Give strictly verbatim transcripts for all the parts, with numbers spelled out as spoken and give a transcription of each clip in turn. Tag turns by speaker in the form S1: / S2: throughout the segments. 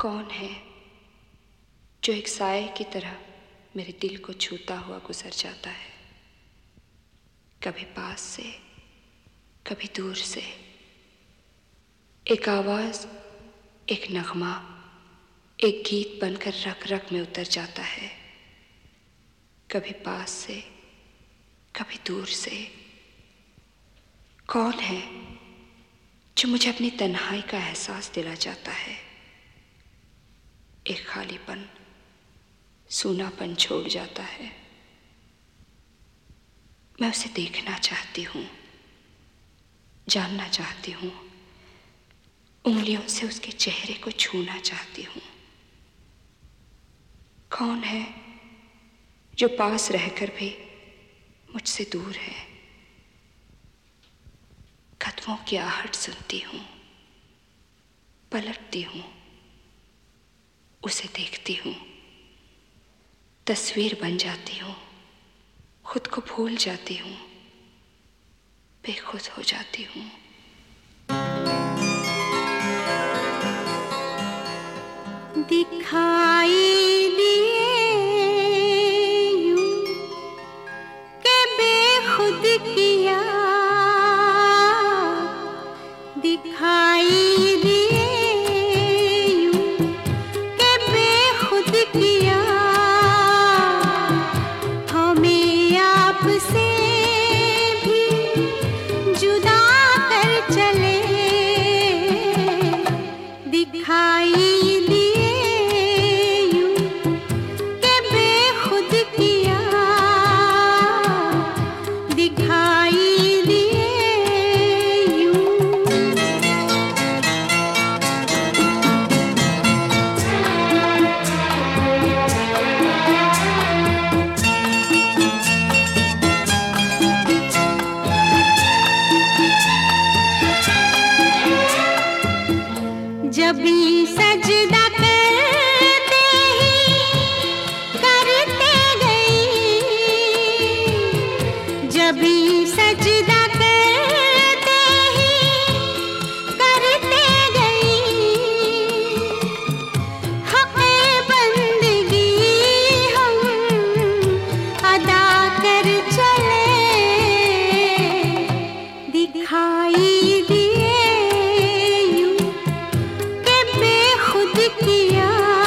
S1: कौन है जो एक साए की तरह मेरे दिल को छूता हुआ गुजर जाता है, कभी पास से कभी दूर से। एक आवाज, एक नगमा, एक गीत बनकर रग रग में उतर जाता है, कभी पास से कभी दूर से। कौन है जो मुझे अपनी तन्हाई का एहसास दिला जाता है, एक खालीपन, सूनापन छोड़ जाता है। मैं उसे देखना चाहती हूँ, जानना चाहती हूँ, उंगलियों से उसके चेहरे को छूना चाहती हूँ। कौन है जो पास रहकर भी मुझसे दूर है। कदमों की आहट सुनती हूँ, पलटती हूँ, उसे देखती हूँ, तस्वीर बन जाती हूँ, खुद को भूल जाती हूँ, बेखुद हो जाती हूँ।
S2: दिखाई दिए यूं के बेखुद किया, दिखाई दिए यूं के बेखुद किया, हमें आपसे भी जुदा कर चले। दिखाई जभी सजदा करते ही करते गई, जभी सजदा करते ही करते गई, हक़े बंदगी हम अदा कर चले। दिखाई दिए किया,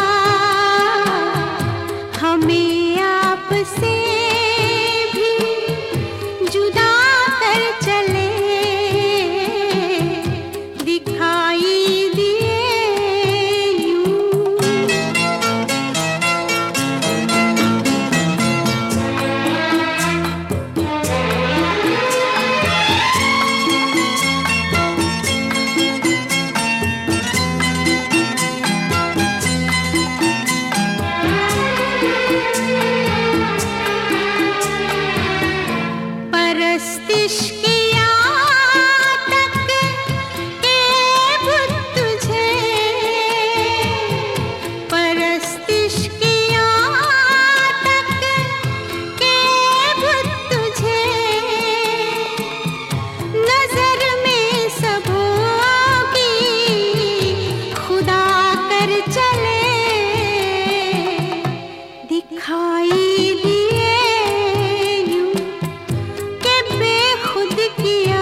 S2: हमें आपसे भी जुदा कर चले। दिखाई दिए यूं। परस्तिश किया तक के बुत तुझे, परस्तिश किया तक के बुत तुझे, नजर में सबों की खुदा कर चले। दिखाई किया,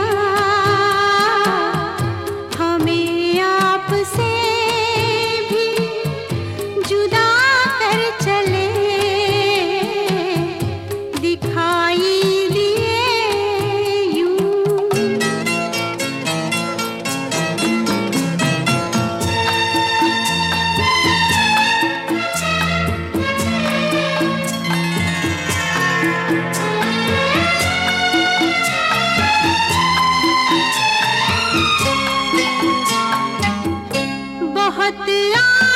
S2: हमें आपसे भी जुदा कर चले। दिखाई दिए यूं। बहुत